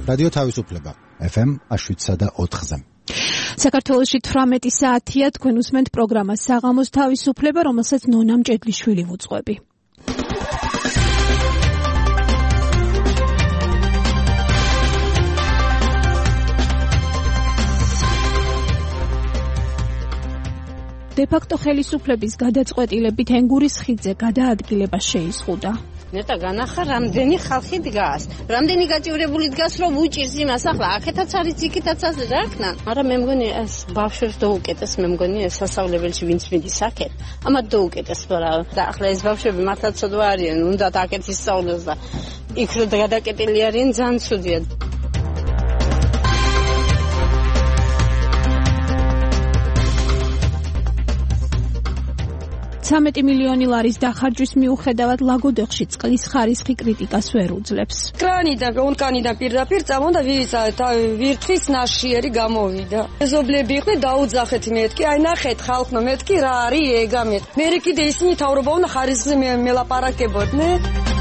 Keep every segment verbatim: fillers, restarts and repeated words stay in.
რადიო თავისუფლება ეფ ემ შვიდსა და ოთხზე. საქართველოში თვრამეტი საათია, თქვენ უსმენთ პროგრამას საღამოს თავისუფლება, რომელსაც ნონა მჭედლიშვილი ვუძღვები. დე-ფაქტო ხელისუფლების გადაწყვეტილებით ენგურის ხიდზე გადაადგილება შეიზღუდა. ნეტა განახა რამდენი ხალხი დგას, რამდენი გაჭირებული დგას, რომ უჭირს იმას, ახლა აქეთაც არის, იქითაც არის, რა ქნა. მაგრამ მე მგონი ეს ბავშვებს დაუკეტეს, მე მგონი ეს სასწავლებელში ვინც მიდის აქეთ, ამათ დაუკეტეს, რა. და ახლა ეს ბავშვები მართლა ცოდვა არიან, უნდათ აქეთ ისწავლოს და იქ რო გადაკეტილი არიან, ძალიან ცუდია. ცამეტი მილიონი ლარის დახარჯვის მიუხედავად ლაგოდეხში წყლის ხარისხი კრიტიკას ვერ უძლებს. კრანიდან, ვულკანიდან პირდაპირ წამონდა ვირთხის ნაშიერი გამოვიდა. მეზობლები იყვნენ, დაუძახეთ მეთქი, აი ნახეთ ხალხო, მეთქი რა არის ეგა მეთქი. მერე კიდე ისინი თავრობა უნდა ხარისხზე მელაპარაკებოდნენ.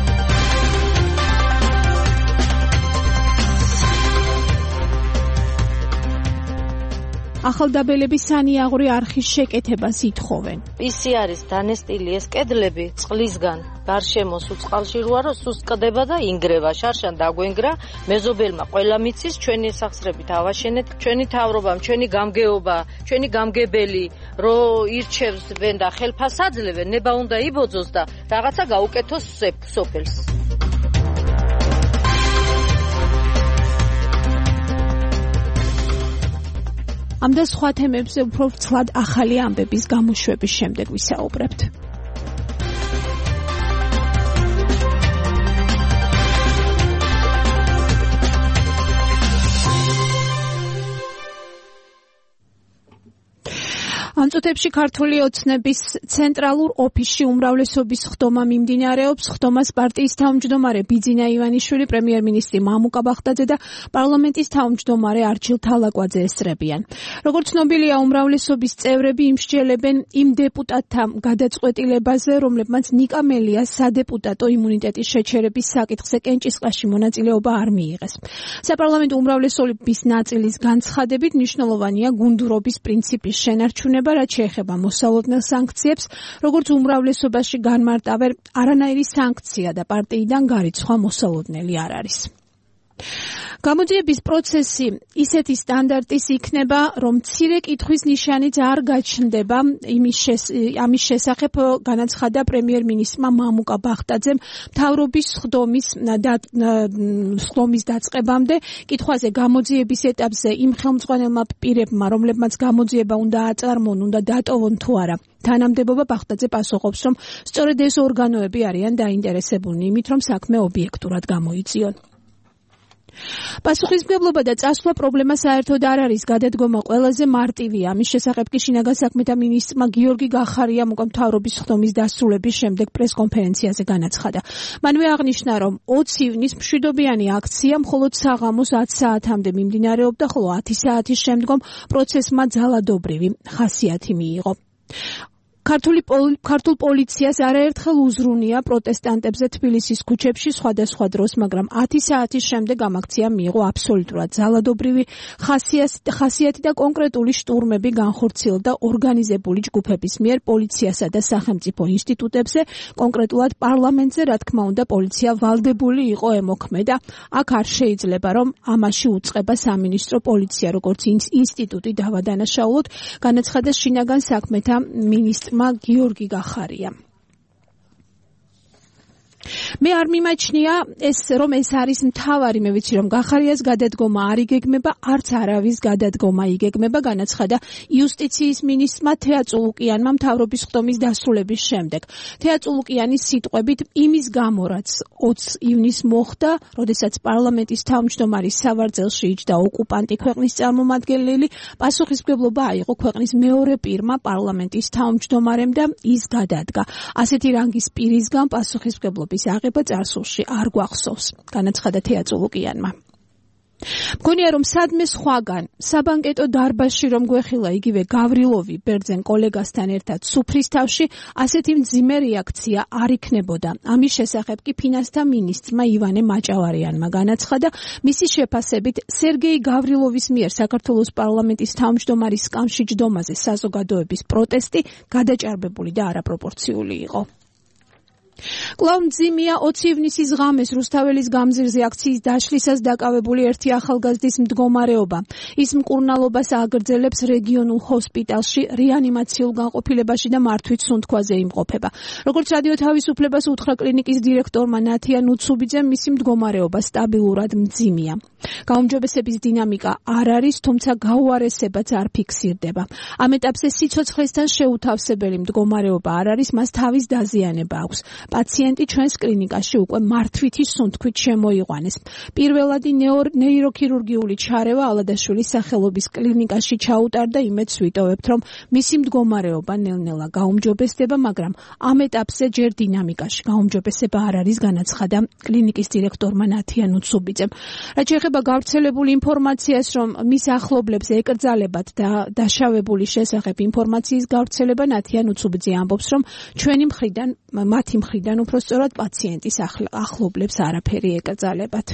ახალდაბელები სანიაღვრე არხის შეკეთებას ითხოვენ. ისი არის დანესტილი ეს კედლები წყლისგან გარშემო სუწყალში როა რომ სუსტკდება და ინგრევა, შარშან დაგვენგრა, მეზობელმა ყველა მიცის, ჩვენი სახსრებით ავაშენეთ, ჩვენი თავრობამ, ჩვენი გამგეობა, ჩვენი გამგებელი რო ირჩევს ვენ და ხელფას აძლევენ, ნება უნდა იბოძოს და რაღაცა გაუკეთოს სოფელს. ამ და სხვა თემებზე უფრო ცლად ახალი ამბების გამოშვების შემდეგ ვისაუბრებთ. ამ წუთებში ქართული ოცნების ცენტრალურ ოფისში უმრავლესობის ხდომა მიმდინარეობს. ხდომას პარტიის თავმჯდომარე ბიძინა ივანიშვილი, პრემიერ-მინისტრი მამუკა ბახტაძე და პარლამენტის თავმჯდომარე არჩილ თალაკვაძე ესწრებიან. როგორც ცნობილია, უმრავლესობის წევრები იმსჯელებენ იმ დეპუტატთა გადაწყვეტილებაზე, რომლებმაც ნიკა მელიას სადეპუტატო იმუნიტეტის შეჩერების საკითხზე კენჭისყრაში მონაწილეობა არ მიიღეს. საპარლამენტო უმრავლესობის ნაწილის განცხადებით მნიშვნელოვანია გუნდურობის პრინციპის შენარჩუნება, რაც შეეხება მოსალოდნელ სანქციებს, როგორც უმრავლესობაში განმარტავენ, არანაირი სანქცია და პარტიიდან გარიცხვა მოსალოდნელი არ არის. გამოძიების პროცესი ისეთი სტანდარტის იქნება, რომ მცირე კითხვის ნიშანიც არ გაჩნდება. ამის შესახებ განაცხადა პრემიერ-მინისტრმა მამუკა ბახტაძემ მთავრობის ხდომის ხდომის დაწყებამდე. კითხვაზე გამოძიების ეტაპზე იმ ხელმძღვანელმა პირებმა, რომლებმაც გამოძიება უნდა აწარმოონ, უნდა დატოვონ თუ არა. თანამდებობა ბახტაძე პასუხობს, რომ სწორედ ეს ორგანოები არიან დაინტერესებულნი იმით, რომ საქმე ობიექტურად გამოიწიონ. პასუხისმგებლობა და წასვლა პრობლემა საერთოდ არ არის, გადადგომა ყველაზე მარტივია. ამის შესახებ კი შინაგან საქმეთა მინისტრმა გიორგი გახარიამ უკვე მთავრობის ხდომის დასრულების შემდეგ პრესკონფერენციაზე განაცხადა. მანვე აღნიშნა, რომ ოცი ივნის მშვიდობიანი აქცია მხოლოდ საღამოს ათ საათამდე მიმდინარეობდა, ხოლო ათი საათის შემდგომ პროცესმა ძალადობრივი ხასიათი მიიღო. ქართული ქართულ პოლიციას არაერთხელ უზრუნია პროტესტანტებზე თბილისის ქუჩებში სხვადასხვა დროს, მაგრამ ათი საათის შემდეგ ამ აქციამ მიიღო აბსოლუტურად ძალადობრივი ხასიათი და კონკრეტული შტურმები განხორციელდა ორგანიზებული ჯგუფების მიერ პოლიციასა და სახელმწიფო ინსტიტუტებზე, კონკრეტულად პარლამენტზე, რა თქმა უნდა, პოლიცია ვალდებული იყო ემოქმედა. აქ არ შეიძლება, რომ ამაში უწყება სამინისტრო პოლიცია, როგორც ინსტიტუტი დავადანაშაულოთ, განაცხადა შინაგან საქმეთა მინისტრმა გიორგი გახარია. მე არ მიმაჩნია ეს რომ ეს არის მთავარი, მე ვიცი რომ გახარიას გადადგომა არ იგეგმება, არც არავის გადადგომა იგეგმება, განაცხადა იუსტიციის მინისტრმა თეა წულუკიანმა მთავრობის ხდომის დასრულების შემდეგ. თეა წულუკიანის სიტყვებით, იმის გამო, რაც ოცი ივნის მოხდა, როდესაც პარლამენტის თავმჯდომარის სავარძელში იჯდა ოკუპანტი ქვეყნის წარმომადგენელი, პასუხისმგებლობა აიღო ქვეყნის მეორე პირმა, პარლამენტის თავმჯდომარემ და ის გადადგა. ასეთი რანგის პირისგან პასუხისმგებლობის აღება წარსულში არ გვახსოვს, განაცხადა თეა წულუკიანმა. მგონია რომ სადმე სხვაგან საბანკეტო დარბაზში რომ გვეხილა იგივე გავრილოვი ბერძენ კოლეგასთან ერთად სუფრის თავში ასეთი მძიმე რეაქცია არ იქნებოდა. ამის შესახებ კი ფინანსთა მინისტრმა ივანე მაჭავარიანმა განაცხადა, მისი შეფასებით სერგეი გავრილოვის მიერ საქართველოს პარლამენტის თავმჯდომარის სკამში ჯდომაზე საზოგადოების პროტესტი გადაჭარბებული და არაპროპორციული იყო. კვლავ მძიმეა ოცი ივნისის ღამეს რუსთაველის გამზირზე აქციის დაშლისას დაკავებული ერთი ახალგაზრდის მდგომარეობა. ის მკურნალობას აგრძელებს რეგიონულ ჰოსპიტალში რეანიმაციულ განყოფილებაში და მართვით სუნთქვაზე იმყოფება. როგორც რადიო თავისუფლებას უთხრა კლინიკის დირექტორმა ნათია ნუცუბიძემ, მისი მდგომარეობა სტაბილურად მძიმეა. გაუმჯობესების დინამიკა არ არის, თუმცა გაუარესებაც არ ფიქსირდება. ამ ეტაპზე სიცოცხლესთან შეუთავსებელი მდგომარეობა არ არის, მას თავის დაზიანება აქვს. პაციენტი ჩვენს კლინიკაში უკვე მართვითი სუნთქვით შემოიყვანეს. პირველადი ნეიროქირურგიული ჩარევა ალადაშვილის სახელობის კლინიკაში ჩაუტარდა, იმედს ვიტოვებთ, რომ მისი მდგომარეობა ნელ-ნელა გაუმჯობესდება, მაგრამ ამ ეტაპზე ჯერ დინამიკაში გაუმჯობესება არ არის, განაცხადა კლინიკის დირექტორმა ნათია ნუცუბიძემ. რაც შეეხება გავრცელებული ინფორმაციას, რომ მის ახლობლებს ეკრძალებათ და დაშავებული შესახებ ინფორმაციის გავრცელება, ნათია ნუცუბიძე ამბობს, რომ ჩვენი მხრიდან მათი მხრიდან უფრო სწორად პაციენტის ახლობლებს არაფერი ეკრძალებათ.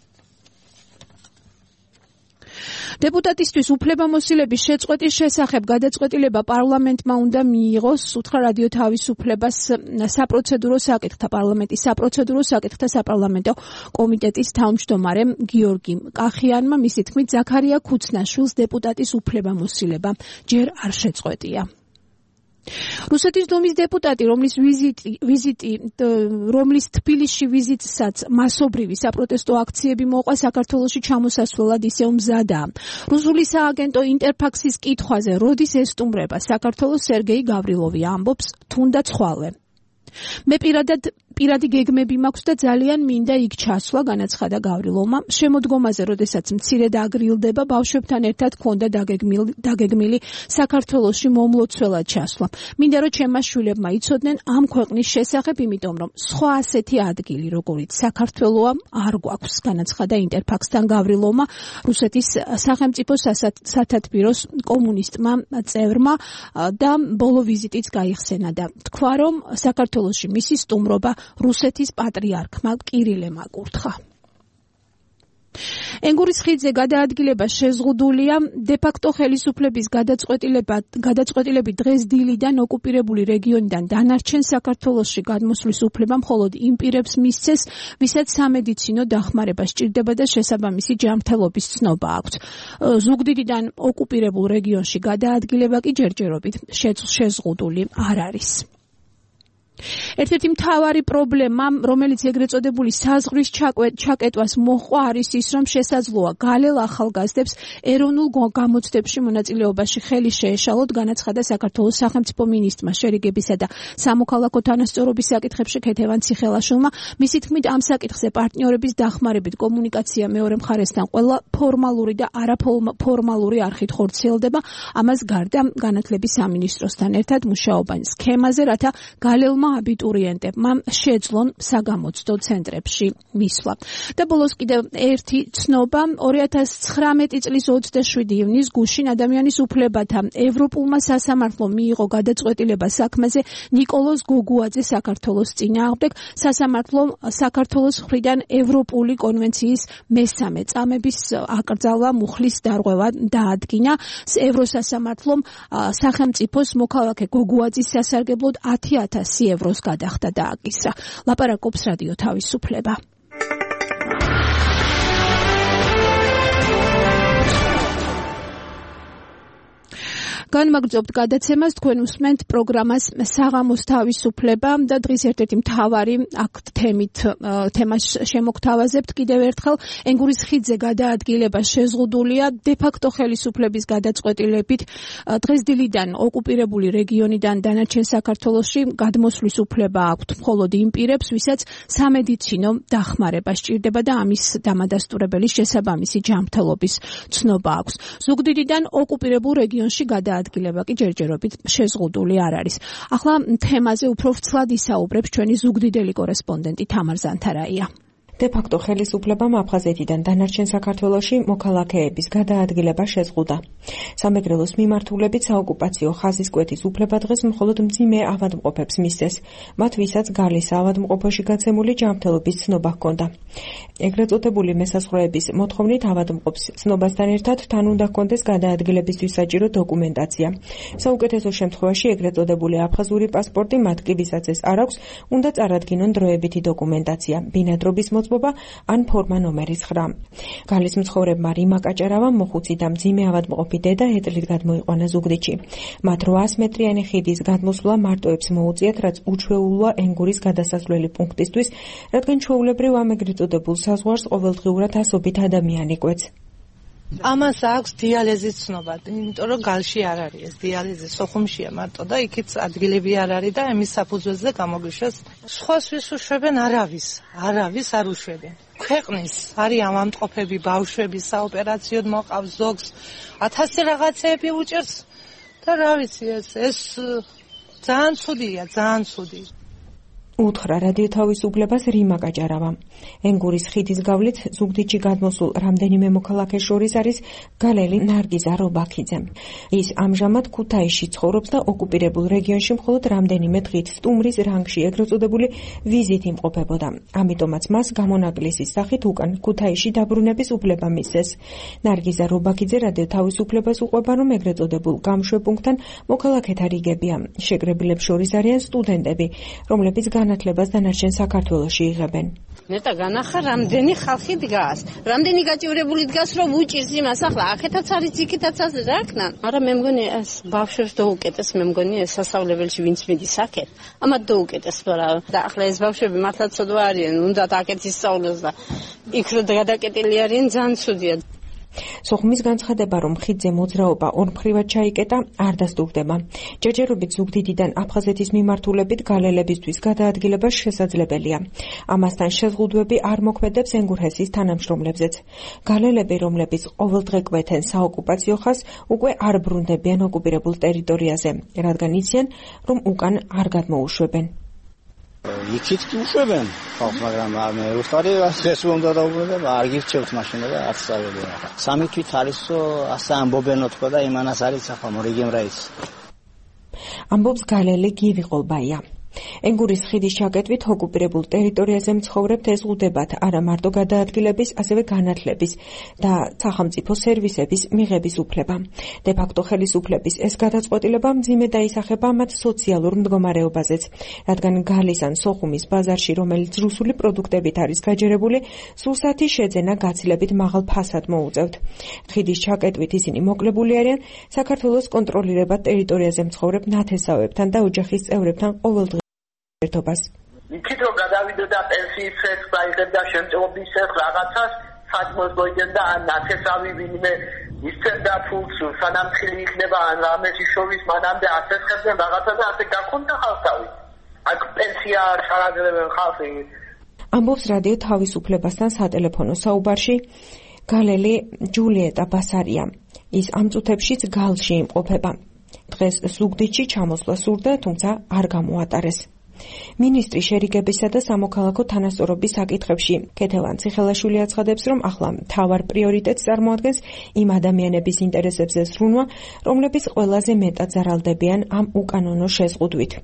დეპუტატისთვის უფლებამოსილების შეწყვეტის შესახებ გადაწყვეტილება პარლამენტმა უნდა მიიღოს, უთხრა რადიო თავისუფლებას საპროცედურო საკითხთა პარლამენტის საპროცედურო საკითხთა საპარლამენტო კომიტეტის თავმჯდომარემ გიორგი კახიანმა, მისი თქმით, ზაქარია ქუცნაშვილს დეპუტატის უფლებამოსილება ჯერ არ შეწყვეტია. რუსეთის დუმის დეპუტატი, რომლის ვიზიტი, ვიზიტი, რომლის თბილისში ვიზიტსაც მასობრივი საპროტესტო აქციები მოყვა, საქართველოში ჩამოსასვლელად ისევ მზადაა. რუსული სააგენტო ინტერფაქსის კითხვაზე, როდის ესტუმრება საქართველოს, სერგეი გავრილოვი ამბობს, თუნდაც ხვალე. მე პირადად პირადი გეგმები მაქვს და ძალიან მინდა იქ ჩასვლა, განაცხადა გავრილოვმა. შემოდგომაზე, როდესაც მცირედ აგრილდება, ბავშვებთან ერთად ქონდა დაგეგმილი, დაგეგმილი საქართველოში მომლოცველად ჩასვლა. მინდა რომ ჩემმა შვილებმა იცოდნენ ამ ქვეყნის შესახებ, იმიტომ რომ სხვა ასეთი ადგილი, როგორიც საქართველოა, არ გვაქვს, განაცხადა ინტერფაქსთან გავრილოვმა, რუსეთის სახელმწიფო სათათბიროს კომუნისტმა წევრმა და ბოლო ვიზიტიც გაიხსენა და თქვა, რომ საქართველოში მისი სტუმრობა რუსეთის პატრიარქმა კირილემ აკურთხა. ენგურის ხიდზე გადაადგილება შეზღუდულია, დე-ფაქტო ხელისუფლების გადაწყვეტილებით დღეს დილიდან ოკუპირებული რეგიონიდან დანარჩენ საქართველოში გადმოსვლის უფლება მხოლოდ იმ პირებს მისცეს, ვისაც სამედიცინო დახმარება სჭირდება და შესაბამისი ჯანმრთელობის ცნობა აქვთ. ზუგდიდიდან ოკუპირებულ რეგიონში გადაადგილება კი ჯერჯერობით შეზღუდული არ არის. ერთ-ერთი მთავარი პრობლემა, რომელიც ეგრეთ წოდებული საზღვრის ჩაკეტვას მოჰყვა, არის ის, რომ შესაძლოა გალელ ახალგაზრდებს ეროვნულ გამოცდებში მონაწილეობაში ხელი შეეშალოთ, განაცხადა საქართველოს სახელმწიფო მინისტრმა შერიგებისა და სამოქალაქო თანასწორობის საკითხებში ქეთევან ციხელაშვილმა. მისი თქმით, ამ საკითხზე პარტნიორების დახმარებით კომუნიკაცია მეორე მხარესთან ყველა ფორმალური და არაფორმალური არხით ხორციელდება. ამას გარდა განათლების სამინისტროსთან ერთად მუშაობენ სქემაზე, რათა გალელმა აბიტურიენტებმა შეძლონ საგამოცდო ცენტრებში მისვლა. და ბოლოს კიდევ ერთი ცნობა, ორი ათას ცხრამეტი წლის ოცდაშვიდი ივნის გუშინ ადამიანის უფლებათა ევროპულმა სასამართლომ მიიღო გადაწყვეტილება საქმეზე ნიკოლოზ გოგუაძე საქართველოს წინააღმდეგ. სასამართლომ საქართველოს მხრიდან ევროპული კონვენციის მესამე წამების აკრძალვა მუხლის დარღვევა დაადგინა. ევროსასამართლომ სახელმწიფოს მოქალაქე გოგუაძის სასარგებლოდ ათი ათასი ევროს გადახდა და აკისრა. ლაპარაკობს რადიო თავისუფლება. განმაგრძობთ გადაცემას, თქვენ უსმენთ პროგრამას საღამოს თავისუფლება და დღის ერთ-ერთი მთავარი აქ თემით თემას შემოგთავაზებთ კიდევ ერთხელ. ენგურის ხიდზე გადაადგილება შეზღუდულია, დე-ფაქტო ხელისუფლების გადაწყვეტილებით დღეს დილიდან ოკუპირებული რეგიონიდან დანარჩენ საქართველოში გადმოსვლის უფლება აქვთ მხოლოდ იმ პირებს, ვისაც სამედიცინო დახმარება სჭირდება და ამის დამადასტურებელი შესაბამისი ჯანმრთელობის ცნობა აქვს. ზუგდიდიდან ოკუპირებულ რეგიონში გადაადგილება ადგილება კი ჯერჯერობით შეზღუდული არ არის. ახლა თემაზე უფრო ვრცლად ისაუბრებს ჩვენი ზუგდიდელი კორესპონდენტი თამარ ზანთარაია. დე-ფაქტო ხელისუფლებამ აფხაზეთიდან დანარჩენ საქართველოში მოქალაქეების გადაადგილება შეზღუდა. სამეგრელოს მიმართულებით საოკუპაციო ხაზისკვეთის უფლება დღეს მხოლოდ მძიმე ავადმყოფებს მისცეს, მათ ვისაც გალის ავადმყოფოში გაცემული ჯანმრთელობის ცნობა ჰქონდა. ეგრეთ წოდებული მესაზღვრეების მოთხოვნით ავადმყოფს ცნობასთან ერთად თან უნდა ჰქონდეს გადაადგილებისთვის საჭირო დოკუმენტაცია. საუკეთესო შემთხვევაში ეგრეთ წოდებული აფხაზური პასპორტი, მათ კი ვისაც ეს არ აქვს, უნდა წარადგინონ დროებითი დოკუმენტაცია, ბინადრობის მოწმობა ან ფორმა ნომერის ხრა. გალის მცხოვრებმა რივმა კაჭარავამ მოხუცი და მძიმე ავადმყოფი დედა ეტლით გადმოიყვანა ზუგდიდში. მათ რვაას მეტრიანი ხიდის გადმოსვლა მარტოებს მოუწიათ, რაც უჩვეულოა ენგურის გადასასვლელი პუნქტისთვის, რადგან ჩვეულებრივ ამ ეგრეთ წოდებულ საზღვარს ყოველდღიურად ასობით ადამიანი კვეთს. ამას აქვს დიალეზის ცნობა, იმიტომ რომ გალში არ არის ეს დიალეზი, სოხუმშია მარტო და იქით ადგილები არ არის და ამის საფუძველზე გამოგვიშვეს. სხვას ვის უშვებენ, არავის, არავის არ უშვებენ. ქვეყნის არის ავადმყოფები, ბავშვები, საოპერაციოდ მოყავს ზოგს, ათასი რაღაცეები უჭერს და რა ვიცი ეს ეს ძალიან ცუდია, ძალიან ცუდი. უთხრა რადიო თავისუფლებას რივმა კაჭარავამ. ენგურის ხიდის გავლით ზუგდიდში გადმოსულ რამდენიმე მოქალაქეს შორის არის გალელი ნარგიზა რობაქიძე. ის ამჟამად ქუთაისში ცხოვრობს და ოკუპირებულ რეგიონში მხოლოდ რამდენიმე დღით სტუმრის რანგში ეგრეთ წოდებული ვიზით იმყოფებოდა. ამიტომაც მას გამონაკლისის სახით უკან ქუთაისში დაბრუნების უფლება მისცეს. ნარგიზა რობაქიძე რადიო თავისუფლებას უყვება, რომ ეგრეთ წოდებულ გამშვებუნქტთან მოქალაქეთა რიგებია. შეკრებილებს შორის არიან სტუდენტები, რომლებიც განათლებას დანარჩენ საქართველოში იღებენ. ნეტა განახა რამდენი ხალხი დგას, რამდენი გაჭირებული დგას, რომ უჭირს იმას, ახლა აქეთაც არის, იქითაც არის, რა ქნა. არა მე მგონი ეს ბავშვებს დაუკეტეს, მე მგონი ეს სასწავლებელში ვინც მიდის აქეთ, ამათ დაუკეტეს, რა. და ახლა ეს ბავშვები მართლა ცოდვა არიან, უნდათ აქეთ ისწავლოს და იქ რო გადაკეტილი არიან, ძალიან ცუდია. სოხუმის განცხადება, რომ ხიდზე მოძრაობა ორმხრივად ჩაიკეტა, არ დასტურდება. ჯერჯერობით ზუგდიდიდან აფხაზეთის მიმართულებით გალელებისთვის გადაადგილება შესაძლებელია. ამასთან შეზღუდვები არ მოქმედებს ენგურჰესის თანამშრომლებზეც. გალელები, რომლებიც ყოველდღე კვეთენ საოკუპაციო ხაზს, უკვე არ ბრუნდებიან ოკუპირებულ ტერიტორიაზე, რადგან იციან, რომ უკან არ გადმოუშვებენ. იქით კი უშვებენ ხალხს, მაგრამ მე უხარი ეს უნდა დაუბრუნდე, არ გირჩევთ მაშინა და არც წავედი. სამი თვით არის, ასე ამბობენო თქო და იმანას არის ახლა მორიგემ რაიც. ამბობს გალელი გივი ყოლბაია. ენგურის ხიდის ჩაკეტვით ოკუპირებულ ტერიტორიაზე მცხოვრებთ ეზღუდებათ არა მარტო გადაადგილების, ასევე განათლების და სახელმწიფო სერვისების მიღების უფლება. დე-ფაქტო ხელისუფლების ეს გადაწყვეტილება მძიმე დაისახება მათ სოციალურ მდგომარეობაზეც, რადგან გალის ან სოხუმის ბაზარში, რომელიც რუსული პროდუქტებით არის გაჯერებული, სურსათი შეძენა გაცილებით მაღალ ფასად მოუწევთ. ხიდის ჩაკეტვით ისინი მოკლებული არიან საქართველოს კონტროლირებად ტერიტორიაზე მცხოვრებ ნათესავებთან და ოჯახის წევრებთან ყოველდღე ერთობას. იქით რომ გადავიდო და პენსიის ხერხს დაიღებ და შემწეობის ხერხს რაღაცას საჭმოს გოიდნენ და ან ნათესავი ვინმე ისცემდა ფულს, სანამთხილი იქნება ან რამეს შორის მანამდე აცეცხებდნენ რაღაცა და ასე გაქონდა ხალხსავი. აქ პენსია ჩარაგდებენ ხალხი. ამბობს რადიო თავისუფლებასთან სატელეფონო საუბარში გალელი ჯულიეტა ბასარია. ის ამ წუთებშიც გალში იმყოფება. დღეს ზუგდიდში ჩამოსვლა სურდა, თუმცა არ გამოატარეს. მინისტრი შერიგებისა და სამოქალაქო თანასწორობის საკითხებში ქეთევან ციხელაშვილი აცხადებს, რომ ახლა მთავარ პრიორიტეტს წარმოადგენს იმ ადამიანების ინტერესებზე ზრუნვა, რომლებიც ყველაზე მეტად ზარალდებიან ამ უკანონო შეზღუდვით.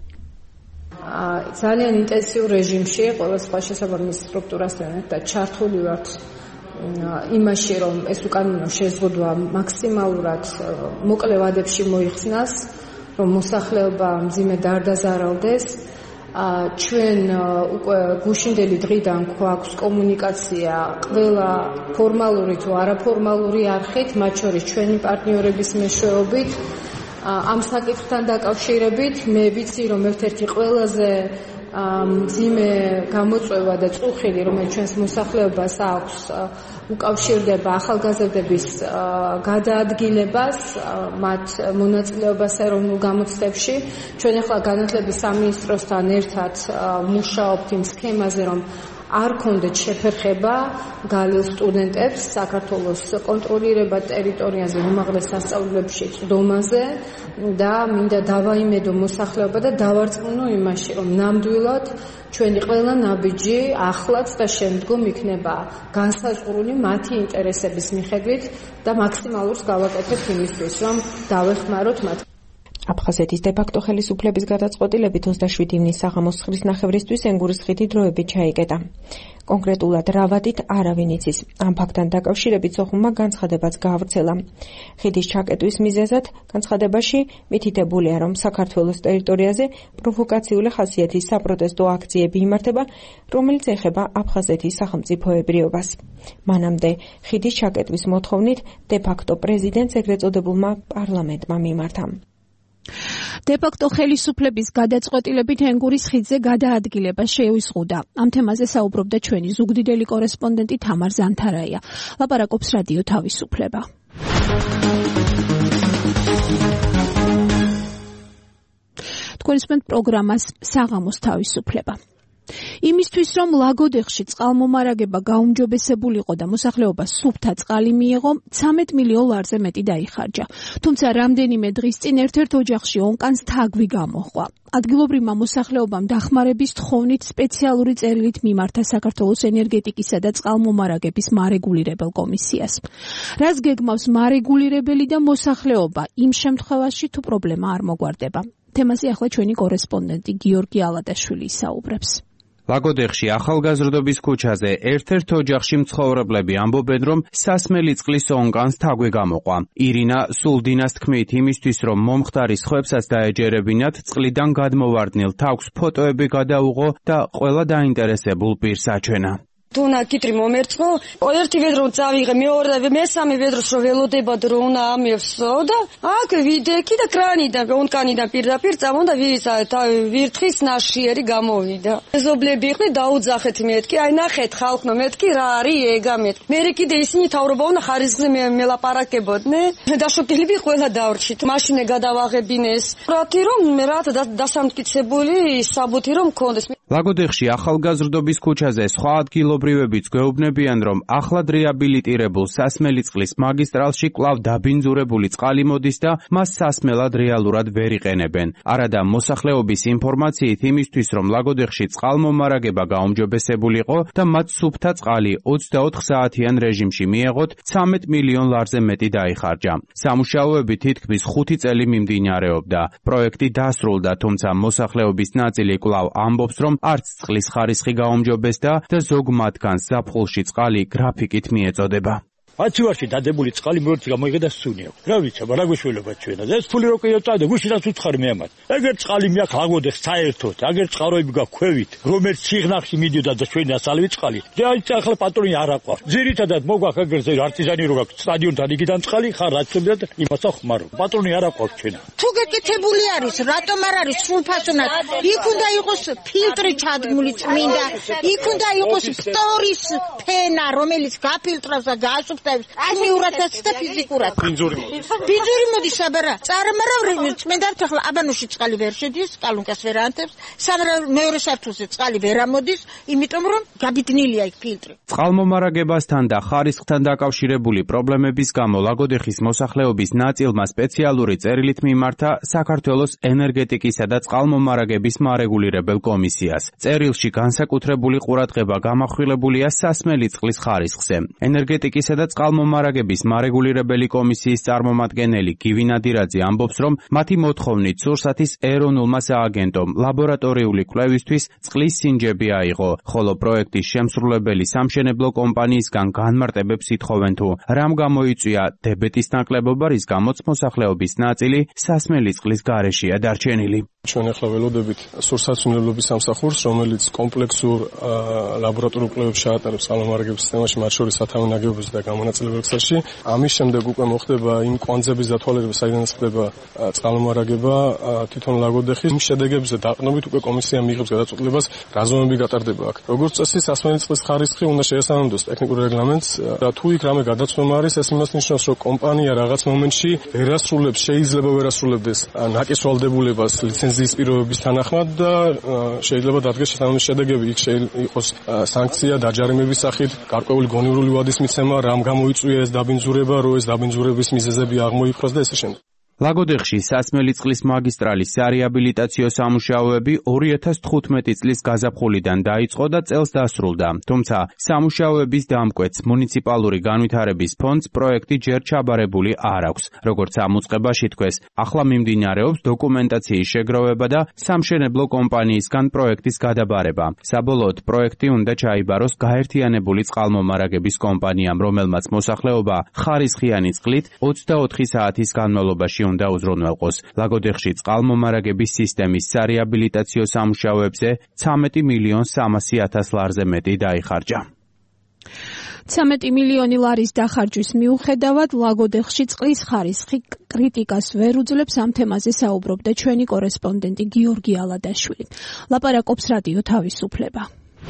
ძალიან ინტენსიურ რეჟიმში ყველა სხვა შესაბამის სტრუქტურასთან ერთად ჩართული ვართ იმაში, რომ ეს უკანონო შეზღუდვა მაქსიმალურად მოკლე ვადებში მოიხსნას, რომ მოსახლეობა მძიმედ არ დაზარალდეს. ჩვენ უკვე გუშინდელი დღიდან გვაქვს კომუნიკაცია ყველა ფორმალური თუ არაფორმალური არხით, მათ შორის ჩვენი პარტნიორების მეშვეობით. ამ საკითხთან დაკავშირებით მე ვიცი, რომ ერთ-ერთი ყველაზე მძიმე გამოწვევა და წუხილი, რომელიც ჩვენს მოსახლეობას აქვს, უკავშირდება ახალგაზრდების გადაადგილებას, მათ მონაწილეობას ეროვნულ გამოცდებში. ჩვენ ახლა განათლების სამინისტროსთან ერთად მუშაობთ იმ სქემაზე, რომ არ ქონდეთ შეფერხება გალილ სტუდენტებს საქართველოს კონტროლირება ტერიტორიაზე უმაღლეს სასწავლებლებში წვდომაზე და მინდა დავაიმედო მოსახლეობა და დავარწმუნო იმაში, რომ ნამდვილად ჩვენი ყველა ნაბიჯი ახლაც და შემდგომ იქნება განსაზღვრული მათი ინტერესების მიხედვით და მაქსიმალურს გავაკეთებთ იმისთვის, რომ დავეხმაროთ მათ. აფხაზეთის დე-ფაქტო ხელისუფლების გადაწყვეტილებით ოცდაშვიდი ივნის საღამოს ცხრისნახევრისთვის ენგურის ხიდი დროებით ჩაიკეტა. კონკრეტულად რავადით არავინ იცის. ამ ფაქტთან დაკავშირებით სოხუმმა განცხადებაც გაავრცელა. ხიდის ჩაკეტვის მიზეზად განცხადებაში მითითებულია, რომ საქართველოს ტერიტორიაზე პროვოკაციული ხასიათის საპროტესტო აქციები იმართება, რომელიც ეხება აფხაზეთის სახელმწიფოებრიობას. მანამდე ხიდის ჩაკეტვის მოთხოვნით დე-ფაქტო პრეზიდენტს ეგრეთ წოდებულმა პარლამენტმა მიმართა. დე-ფაქტო ხელისუფლების გადაწყვეტილებით ენგურის ხიდზე გადაადგილება შეუიზღუდა. ამ თემაზე საუბრობდა ჩვენი ზუგდიდელი კორესპონდენტი თამარ ზანთარაია. ლაპარაკობს რადიო თავისუფლება. თქვენსმენთ პროგრამას საღამოს თავისუფლება. იმისთვის, რომ ლაგოდეხში წყალმომარაგება გაუმჯობესებულიყო და მოსახლეობას სუფთა წყალი მიეღო, ცამეტ მილიონ ლარზე მეტი დაიხარჯა. თუმცა რამდენიმე დღის წინ ერთ-ერთ ოჯახში ონკანს თაგვი გამოჰყვა. ადგილობრივმა მოსახლეობამ დახმარების თხოვნით სპეციალური წერილით მიმართა საქართველოს ენერგეტიკისა და წყალმომარაგების მარეგულირებელ კომისიას. რას გეგმავს მარეგულირებელი და მოსახლეობა იმ შემთხვევაში, თუ პრობლემა არ მოგვარდება? თემაზე ახლა ჩვენი კორესპონდენტი გიორგი ალადაშვილი ისაუბრებს. ლაგოდეხში ახალგაზრდობის ქუჩაზე ერთ-ერთ ოჯახში მცხოვრებლები ამბობენ, რომ სასმელი წყლის ონკანს თაგვი გამოყვა. ირინა სულდინას თქმით, იმისთვის, რომ მომხდარი სხვებსაც დაეჯერებინათ, წყლიდან გადმოვარდნილ თაგვს ფოტოები გადაუღო და ყველა დაინტერესებულ პირს აჩვენა. თუნა კიტრი მომერწყო, ერთი ვედრო წავიღე, მეორე და მესამე ვედროს რო ველოდება დრო უნდა ამევსო და აქ ვიდექი და კრანიდან, ონკანიდან პირდაპირ წამონდა ვისა და ვირთხის ნაშიერი გამოვიდა. მეზობლები იყვნენ დაუძახეთ მეთქი, აი ნახეთ ხალხო მეთქი რა არის ეგა მეთქი. მე კიდე ისინი თავრობა უნდა ხარისხზე მელაპარაკებოდნენ. დაშოკილები ყველა დავრჩით. მაშინე გადავაღებინეს. პრატი რომ მე რა დასამტკიცებული საბუთი რომ მქონდეს. ლაგოდეხში ახალგაზრდობის ქუჩაზე სხვა ადგილობრივებიც გვეუბნებიან, რომ ახლად რეაბილიტირებულ სასმელი წყლის მაგისტრალში კვლავ დაბინძურებული წყალი მოდის და მას სასმელად რეალურად ვერ იყენებენ. არადა მოსახლეობის ინფორმაციით იმისთვის, რომ ლაგოდეხში წყალმომარაგება გაუმჯობესებულიყო და მათ სუფთა წყალი ოცდაოთხ საათიან რეჟიმში მიეღოთ, ცამეტ მილიონ ლარზე მეტი დაიხარჯა. სამუშაოები თითქმის ხუთი წელი მიმდინარეობდა. პროექტი დასრულდა, თუმცა მოსახლეობის ნაწილი კვლავ ამბობს, რომ არც წყლის ხარისხი გაუმჯობესდა და ზოგ მათგანს ზაფხულში წყალი გრაფიკით მიეწოდება. აცივარში დადებული წყალი მოერთ გამოიღე სუნი აქვს. რა ვიცი, რა გვეშველება ჩვენა. ეს ფული რო ყიოწადე, გუშინაც უცხარი მე ამათ. ეგერ წყალი მეაქ ლაგოდეხს საერთოდ, აგერ წყაროები გაქვევით, რომელიც ციხნახში მიდიოდა და ჩვენი ასალივი წყალი. და აი ახლა პატრონი არ აყვავს. ძირითადად მოგვაქვს ეგერზე არტიზანი რო გაქვს სტადიონთან იქიდან წყალი, ხარ რაცობდათ იმასაც ხმარო. პატრონი არ აყვავს ჩვენა. თუ გეკეთებული არის, რატომ არ არის სრულფასოვნად? იქ უნდა იყოს ფილტრი ჩადგმული წმინდა, იქ უნდა იყოს ფტორის ფენა, რომელიც გაფილტრავს და გაასუფთავებს ქიმიურადაც და ფიზიკურად. ბინძური. ბინძური მოდის აბარა. წარმარავ წმენდართ ახლა აბანოში წყალი ვერ შედის, კალუნკას ვერ ანთებს, მეორე სართულზე წყალი ვერ ამოდის, იმიტომ რომ გაბედნილია იქ ფილტრი. წყალმომარაგებასთან და ხარისხთან დაკავშირებული პრობლემების გამო ლაგოდეხის მოსახლეობის ნაწილმა სპეციალური წერილით მიმართა საქართველოს ენერგეტიკისა და წყალმომარაგების მარეგულირებელ კომისიას. წერილში განსაკუთრებული ყურადღება გამახვილებულია სასმელი წყლის ხარისხზე. ენერგეტიკისა და წყალმომარაგების მარეგულირებელი კომისიის წარმომადგენელი გივი ნადირაძე ამბობს, რომ მათი მოთხოვნით სურსათის ეროვნულმა სააგენტომ ლაბორატორიული კვლევისთვის წყლის სინჯები აიღო, ხოლო პროექტის შემსრულებელი სამშენებლო კომპანიისგან განმარტებებს ითხოვენ თუ რამ გამოიწვია დებეტის ნაკლებობა, რის გამოც მოსახლეობის ნაწილი სასმელი წყლის გარეშეა დარჩენილი. ჩვენ ახლა ველოდებით სურსათმცემლობის სამსახურს, რომელიც კომპლექსურ ლაბორატორიულ კვლევებს ჩაატარებს წყალმომარაგების სისტემაში, მათ შორის სათავე ნაგებობებზე და გამონაწილებელ ქსელში. ამის შემდეგ უკვე მოხდება იმ კვანძების დათვალიერება, საიდანაც ხდება წყალმომარაგება თვითონ ლაგოდეხის. იმ შედეგებზე დაყრდნობით უკვე კომისია მიიღებს გადაწყვეტილებას, რა ზონები გატარდება აქ. როგორც წესი, სასმელი წყლის ხარისხი უნდა შეესაბამდოს ტექნიკურ რეგლამენტს და თუ იქ რამე გადაცვლილა არის, ეს იმას ნიშნავს, რომ კომპანია რაღაც მომენტში ვერ ასრულებს, შეიძლება ვერ ასრულებდეს ნაკისვალდებულებას, ლიცენზიას კრიზისის პირობების თანახმად და შეიძლება დადგეს შეთანხმების შედეგები, იქ შეიძლება იყოს სანქცია, დაჯარიმების სახით, გარკვეული გონივრული ვადის მიცემა, რამ გამოიწვია ეს დაბინძურება, რომ ეს დაბინძურების მიზეზები აღმოიფხვრას და ესე შემდეგ. ლაგოდეხში სასმელი წყლის მაგისტრალის სარეაბილიტაციო სამუშაოები ორი ათას თხუთმეტი წლის გაზაფხულიდან დაიწყო და წელს დასრულდა. თუმცა სამუშაოების დამკვეთს მუნიციპალური განვითარების ფონდს პროექტი ჯერ ჩაბარებული არ აქვს. როგორც ამოწყებაში თქვეს, ახლა მიმდინარეობს დოკუმენტაციის შეგროვება და სამშენებლო კომპანიისგან პროექტის გადაბარება. საბოლოოდ პროექტი უნდა ჩაიბაროს გაერთიანებული წყალმომარაგების კომპანიამ, რომელმაც მოსახლეობა ხარისხიანი წყლით ოცდაოთხი საათის განმავლობაში უნდა უზრუნველყოს. ლაგოდეხში წყალმომარაგების სისტემის სარეაბილიტაციო სამუშაოებზე ცამეტი მილიონ სამასი ათას ლარზე მეტი დაიხარჯა. ცამეტი მილიონი ლარის დახარჯვის მიუხედავად, ლაგოდეხში წყლის ხარისხი კრიტიკას ვერ უძლებს. ამ თემაზე საუბრობდა ჩვენი კორესპონდენტი გიორგი ალადაშვილი. ლაპარაკობს რადიო თავისუფლება.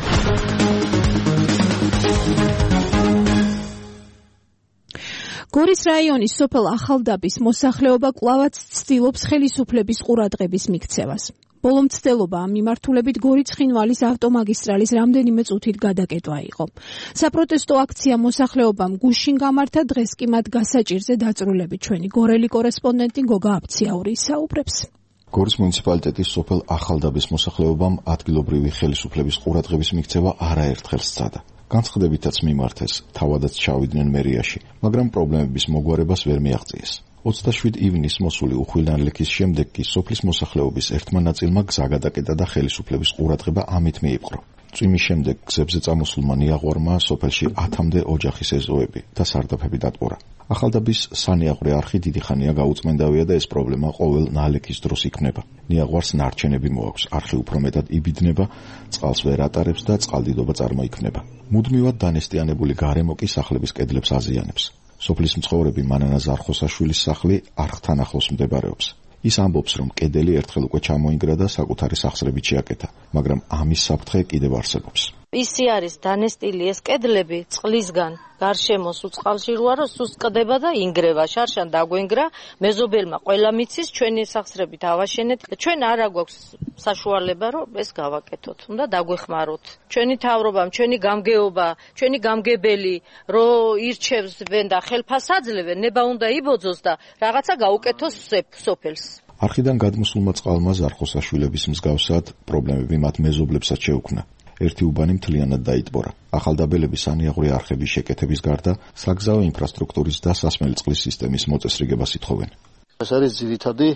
გორის რაიონის სოფელ ახალდაბის მოსახლეობა კვლავაც ცდილობს ხელისუფლების ყურადღების მიქცევას. ბოლო მცდელობა ამ მიმართულებით გორიც-ცხინვალის ავტომაგისტრალის რამდენიმე წუთით გადაკეტვა იყო. საპროტესტო აქცია მოსახლეობამ გუშინ გამართა, დღეს კი მათ გასაჭირზე დაწრულებით ჩვენი გორელი კორესპონდენტი გოგა აბციაური საუბრებს. გორის მუნიციპალიტეტის სოფელ ახალდაბის მოსახლეობამ ადგილობრივი ხელისუფლების ყურადღების მიქცევა არაერთხელ სცადა. განცხადებითაც მიმართეს, თავადაც ჩავიდნენ მერიაში, მაგრამ პრობლემების მოგვარებას ვერ მიაღწიეს. ოცდაშვიდი ივნისს მოსული უხვილნარლექის შემდეგ კი სოფლის მოსახლეობის ერთმა ნაწილმა გზა გადაკეტა და ხელისუფლების ყურადღება ამით მიიპყრო. წვიმის შემდეგ გზებზე წამოსულმა ნიაღვარმა სოფელში ათამდე ოჯახის ეზოები და სარდაფები დატბორა. ახალდაბის სანიაღვრე არხი დიდი ხანია გაუწმენდავია და ეს პრობლემა ყოველ ნალექის დროს იქმნება. ნიაღვარს ნარჩენები მოაქვს, არხი უფრო მეტად იბიძნება, წყალს ვერ ატარებს და წყალდიდობა წარმოიქმნება. მუდმივად დანესტიანებული გარემო კი სახლების კედლებს აზიანებს. სოფლის მცხოვრები მანანა ზარხოსაშვილის სახლი არხთან ახლოს მდებარეობს. ის ამბობს, რომ კედელი ერთხელ უკვე ჩამოინგრა და საკუთარი სახსრებით შეაკეთა, მაგრამ ამის საფრთხე კიდევ არსებობს. ისი არის დანესტილი ეს კედლები წყლისგან, გარშემო სუწყალში როა რომ სუსტკდება და ინგრევა, შარშან დაგვენგრა, მეზობელმა ყველა მიცის, ჩვენი სახსრებით ავაშენეთ. ჩვენ არ აგვაქვს საშუალება რომ ეს გავაკეთოთ. უნდა დაგვეხმაროთ. ჩვენი თავრობამ, ჩვენი გამგეობა, ჩვენი გამგებელი რომ ირჩევენ და ხელფას აძლევენ, ნება უნდა იბოძოს და რაღაცა გაუკეთოს სოფელს. არხიდან გადმოსულმა წყალმა ზარხოსაშვილების მსგავსად პრობლემები მათ მეზობლებსაც შეუქმნა. ერთი უბანი მთლიანად დაიტბორა. ახალდაბელები სანიაღვრე არხების შეკეთების გარდა საგზაო ინფრასტრუქტურის და სასმელი წყლის სისტემის მოწესრიგებას ითხოვენ. ეს არის ძირითადი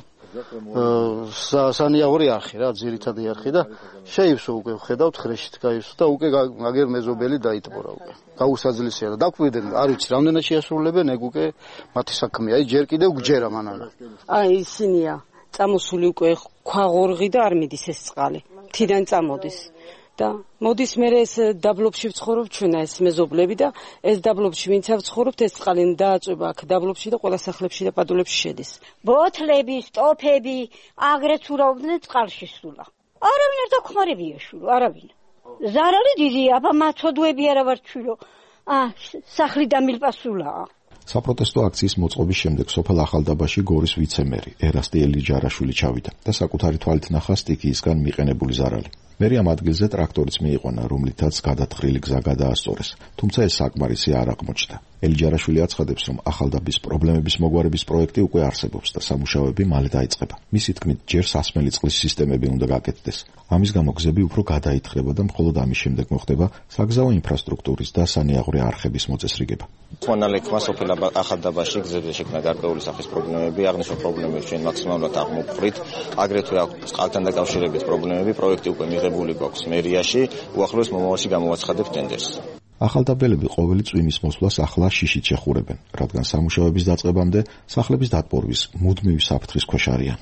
სანიაღვრე არხი რა, ძირითადი არხი და შეივსო უკვე ხედავთ ხრეშით გაივსო და უკვე აგერ მეზობელი დაიტბორა უკვე. გაუსაძლისია და დაკვირდნენ, არ ვიცი რამდენად შეასრულებენ, ეგ უკვე მათი საქმეა. აი ჯერ კიდევ გჯერა მანანა. აი ისინია წამოსული უკვე ქვაღორღი და არ მიდის ეს წყალი. თიდან წამოდის. და მოდის მე ეს დაბლობში ვცხოვრობ ჩვენა ეს მეზობლები და ეს დაბლობში ვინც ვცხოვრობთ ეს წყალი დააწובה აქ დაბლობში და ყველა სახლებში და პადულებში შედის. ბოთლები, სტოფები, აგრეთ ურავდნენ წყალში სულა. არავინ არ დაგხმარებია შულო, არავინ. ზარალი დიდია, აბა მაცოდვები არა ვარ ჩვილო. აა სახლი დამილპასულაა. საპროტესტო აქციის მოწყობის შემდეგ სოფელ ახალდაბაში გორის ვიცემერი ერასტი ელიჯარაშვილი ჩავიდა და საკუთარი თვალით ნახა სტიქიისგან მიყენებული ზარალი. მერია ადგილზე ტრაქტორიც მიიყვანა, რომლითაც გადათხრილი გზა გადაასწორეს, თუმცა ეს საკმარისი არ აღმოჩნდა. ელიჯარაშვილი აცხადებს, რომ ახალდაბის პრობლემების მოგვარების პროექტი უკვე არსებობს და სამუშაოები მალე დაიწყება. მისი თქმით, ჯერ სასმელი წყლის სისტემები უნდა გაკეთდეს. ამის გამო გზები უფრო გადაითხრება და მხოლოდ ამის შემდეგ მოხდება საგზაო ინფრასტრუქტურის და სანიაღვრე არხების მოწესრიგება. ხონალექმა სოფელ ახალდაბაში გზებზე შექმნა გარკვეული სახის პრობლემები, აღნიშნულ პრობლემებს ჩვენ მაქსიმალურად აღმოვყრით, აგრეთვე წყალთან დაკავშირებით პრობლემები, პროექტი უკვე მიღებული გვაქვს მერიაში, უახლოეს მომავალში გამოვაცხადებთ ტენდერს. ახალდაბელები ყოველი წვიმის მოსვლას ახლა შიშით შეხურებენ, რადგან სამუშაოების დაწყებამდე სახლების დატბორვის მუდმივი საფრთხის ქვეშ არიან.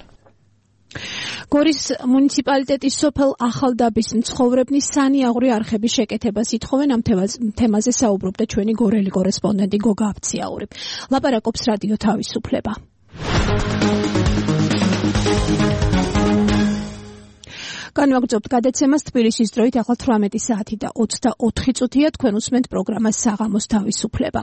გორის მუნიციპალიტეტის სოფელ ახალდაბის მცხოვრებნი სანიაღვრე არხების შეკეთებას ითხოვენ. ამ თემაზე საუბრობდა ჩვენი გორელი კორესპონდენტი გოგა აბციაური. ლაპარაკობს რადიო თავისუფლება. განვაგრძობთ გადაცემას თბილისის დროით ახლა თვრამეტი საათი და ოცდაოთხი წუთია. თქვენ უსმენთ პროგრამას საღამოს თავისუფლება.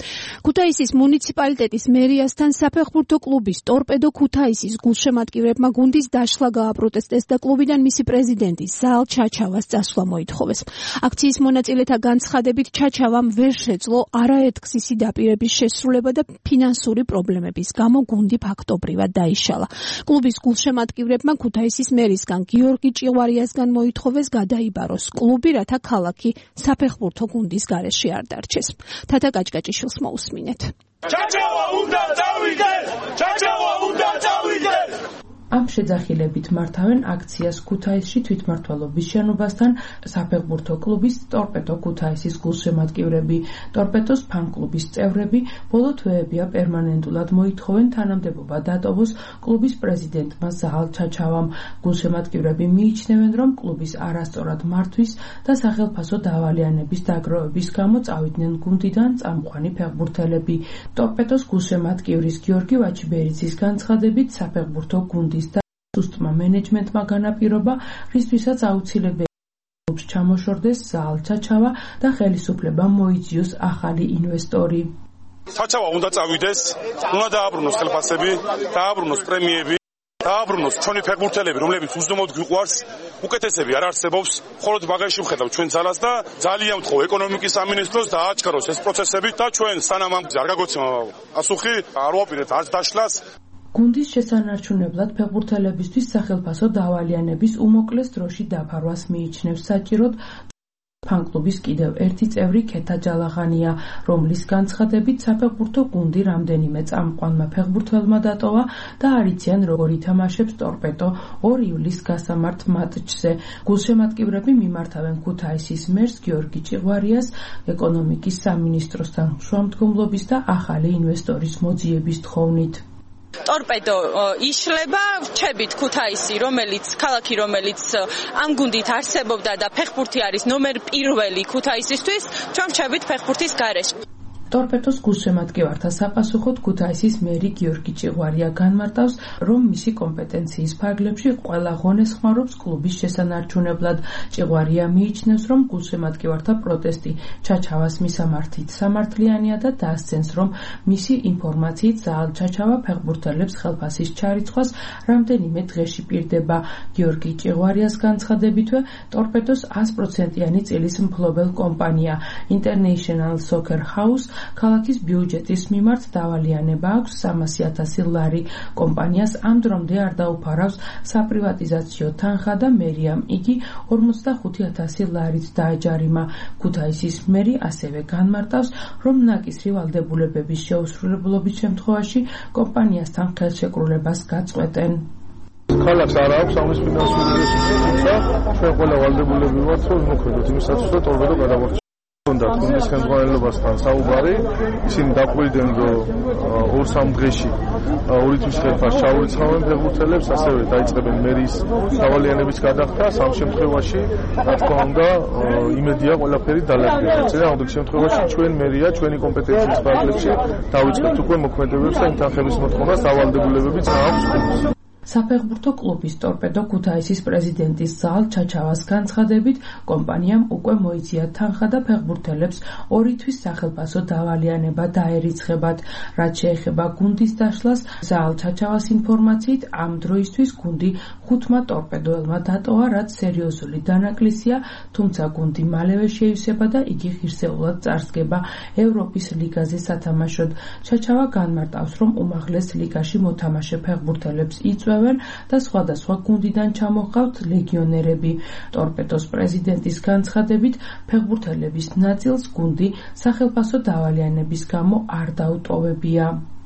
ქუთაისის მუნიციპალიტეტის მერიასთან საფეხბურთო კლუბის ტორპედო ქუთაისის გულშემატკივრებმა გუნდის დაშლა გააპროტესტეს და კლუბიდან მისი პრეზიდენტი ზაალ ჩაჩავას წასვლა მოითხოვეს. აქციის მონაწილეთა განცხადებით ჩაჩავამ ვერ შეძლო არაერთგზისი დაპირების შესრულება და ფინანსური პრობლემების გამო გუნდი ფაქტობრივად დაიშალა. კლუბის გულშემატკივრებმა ქუთაისის მერისგან გიორგი ჭიღვარიასგან მოითხოვეს გადაიბაროს კლუბი, რათა ქალაქი საფეხბურთო გუნდის გარეშე არ დარჩეს. თათა კაჭკაჭიშვილს მოусმინეთ. ჩაჩავა უნდა წავიდეს! ჩაჩავა უნდა წავიდეს! ამ შეძახილებით მართავენ აქციას ქუთაისში თვითმმართველობის შენობასთან საფეხბურთო კლუბის ტორპედო ქუთაისის გულშემატკივრები. ტორპედოს ფან-კლუბის წევრები ბოლო თვეებია პერმანენტულად მოითხოვენ თანამდებობა დატოვოს კლუბის პრეზიდენტმა ზაალ ჩაჩავამ. გულშემატკივრები მიიჩნევენ, რომ კლუბის არასწორად მართვის და სახელფასო დავალიანების დაგროვების გამო წავიდნენ გუნდიდან წამყვანი ფეხბურთელები. ტორპედოს გულშემატკივრის გიორგი ვაჩიბერიძის განცხადებით საფეხბურთო გუნდის სუსტმა მენეჯმენტმა განაპირობა, რისთვისაც აუცილებელი კლუბს ჩამოშორდეს ზაალ ჩაჩავა და ხელისუფლება მოიძიოს ახალი ინვესტორი. ჩაჩავა უნდა წავიდეს, უნდა დააბრუნოს ხელფასები, დააბრუნოს პრემიები, დააბრუნოს ჩვენი ფეხბურთელები, რომლებიც უზომოდ გვიყვარს, უკეთესები არ არსებობს, მხოლოდ ბაღებში ვხედავ ჩვენ ძალას და ძალიან ვთხოვ ეკონომიკის სამინისტროს დააჩქაროს ეს პროცესები და ჩვენ სანამ ამ არ გაგოცემა პასუხი, არ ვაპირებთ არც დაშლას. გუნდის შესანარჩუნებლად ფეხბურთელებისთვის სახელფასო დავალიანების უმოკლეს დროში დაფარვას მიიჩნევს საჭიროდ ფან-კლუბის კიდევ ერთი წევრი ქეთა ჯალაღანია, რომლის განცხადებით საფეხბურთო გუნდი რამდენიმე წამყვანმა ფეხბურთელმა დატოვა და არ იციან როგორ ითამაშებს ტორპედო ორი ივლისის გასამართ მატჩზე. გულშემატკივრები მიმართავენ ქუთაისის მერს გიორგი ჭიღვარიას ეკონომიკის სამინისტროსთან შუამდგომლობის და ახალი ინვესტორის მოძიების თხოვნით. ტორპედო იშლება, რჩებით ქუთაისი, რომელიც ქალაქი, რომელიც ამ გუნდით არსებობდა და ფეხბურთი არის ნომერ პირველი ქუთაისისთვის, ჩვენ რჩებით ფეხბურთის გარეშე. ტორპედოს გულშემატკივართა საპასუხოდ ქუთაისის მერი გიორგი ჭიღვარია განმარტავს, რომ მისი კომპეტენციის ფარგლებში ყველა ღონეს ხმარობს კლუბის შესანარჩუნებლად. ჭიღვარია მიიჩნევს, რომ გულშემატკივართა პროტესტი ჩაჩავას მისამართით სამართლიანია და დასცენს, რომ მისი ინფორმაციით ზაალ ჩაჩავა ფეხბურთელებს ხელფასის ჩარიცხვას რამდენიმე დღეში პირდება. გიორგი ჭიღვარიას განცხადებითვე, ტორპედოს ას პროცენტიანი წილის მფლობელ კომპანია International Soccer House ქალაქის ბიუჯეტის მიმართ დავალიანება აქვს სამასი ათასი ლარი. კომპანიას ამ დრომდე არ დაუფარავს საპრივატიზაციო თანხა და მერიამ იგი ორმოცდახუთი ათასი ლარით დაეჯარიმა. ქუთაისის მერი ასევე განმარტავს, რომ ნაკისრი ვალდებულებების შეუსრულებლობის შემთხვევაში კომპანიასთან ხელშეკრულებას გაწყვეტენ. ქალაქს არ აქვს ამის ფინანსური რესურსი, თუმცა ჩვენ ყველა ვალდებულები ვართ, რომ მოქმედოთ იმისათვის, რომ ტორპედო გადავარჩინოთ. უნდა გუნდის ხელმძღვანელობასთან საუბარი, ისინი დაკვირდნენ, რომ ორ-სამ დღეში ორი თვის ხელფასს ჩაურიცხავენ ფეხბურთელებს, ასევე დაიწყებენ მერის დავალიანების გადახდა. ამ შემთხვევაში, რა თქმა უნდა, იმედია ყველაფერი დალაგდება. ამ შემთხვევაში ჩვენ მერია, ჩვენი კომპეტენციის ფარგლებში დავიწყებთ უკვე მოქმედებებს და იმ თანხების მოთხოვნას დავალდებულებებიც აქვს გუნდს. საფეხბურთო კლუბის ტორპედო ქუთაისის პრეზიდენტის ზაალ ჩაჩავას განცხადებით, კომპანიამ უკვე მოიცია თანხა და ფეხბურთელებს ორი თვის სახელფასო დავალიანება დაერიცხებათ. რაც შეეხება გუნდის დაშლას, ზაალ ჩაჩავას ინფორმაციით, ამ დროისთვის გუნდი ხუთმა ტორპედოელმა დატოვა, რაც სერიოზული დანაკლისია, თუმცა გუნდი მალევე შეივსება და იგი ღირსეულად წარსდგება ევროპის ლიგაზე სათამაშოდ. ჩაჩავა განმარტავს, რომ უმაღლეს ლიგაში მოთამაშე ფეხბურთელებს იწვევენ და სხვადასხვა გუნდიდან ჩამოჰყავთ ლეგიონერები. ტორპედოს პრეზიდენტის განცხადებით, ფეხბურთელების ნაწილს გუნდი სახელფასო დავალიანების გამო არ დაუტოვებია.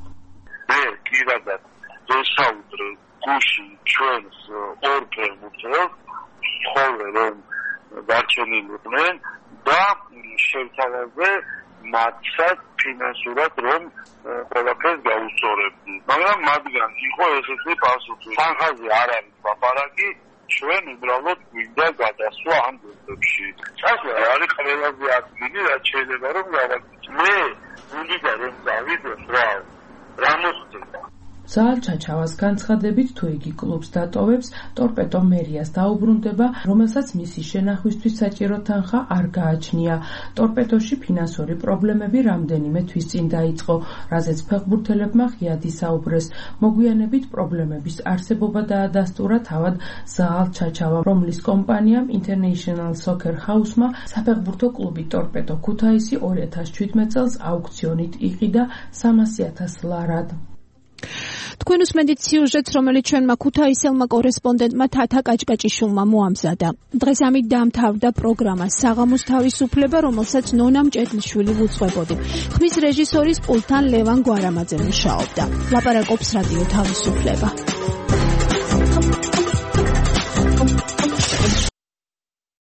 მე კიდევ დაშავდრე გუში ჩვენს ორ ფეხბურთელს, ხოლმე რომ დარჩენილიყვნენ და შევთავაზე მათსაც ფინანსურად რომ ყველაფერს გაუსწორებდი. მაგრამ მათგან იყო ესეთი პასუხი. თანხაზე არ არის ლაპარაკი, ჩვენ უბრალოდ გვინდა გადასვლა ამ გუნდებში. წასვლა არის ყველაზე ადგილი, რაც შეიძლება რომ გავაკეთო. მე გუნდიდან რომ დავიდე რა რა მოხდება. ზაალ ჩაჩავას განცხადებით, თუ იგი კლუბს დატოვებს, ტორპედო მერიას დაუბრუნდება, რომელსაც მისი შენახვისთვის საჭირო თანხა არ გააჩნია. ტორპედოში ფინანსური პრობლემები რამდენიმე თვის წინ დაიწყო, რაზეც ფეხბურთელებმა ღიად ისაუბრეს. მოგვიანებით პრობლემების არსებობა დაადასტურა თავად ზაალ ჩაჩავამ, რომლის კომპანიამ International Soccer House-მა საფეხბურთო კლუბი ტორპედო ქუთაისი ორი ათას შვიდმეტ წელს აუქციონით იყიდა სამასი ათას ლარად. თქვენ უსმენთ სიუჟეტს, რომელიც ჩვენმა ქუთაისელმა კორესპონდენტმა თათა კაჭკაჭიშვილმა მოამზადა. დღეს ამით დაამთავრდა პროგრამა საღამოს თავისუფლება, რომელსაც ნონა მჭედლიშვილი უძღვებოდი. ხმის რეჟისორის პულტთან ლევან გვარამაძე მუშაობდა. ლაპარაკობს რადიო თავისუფლება.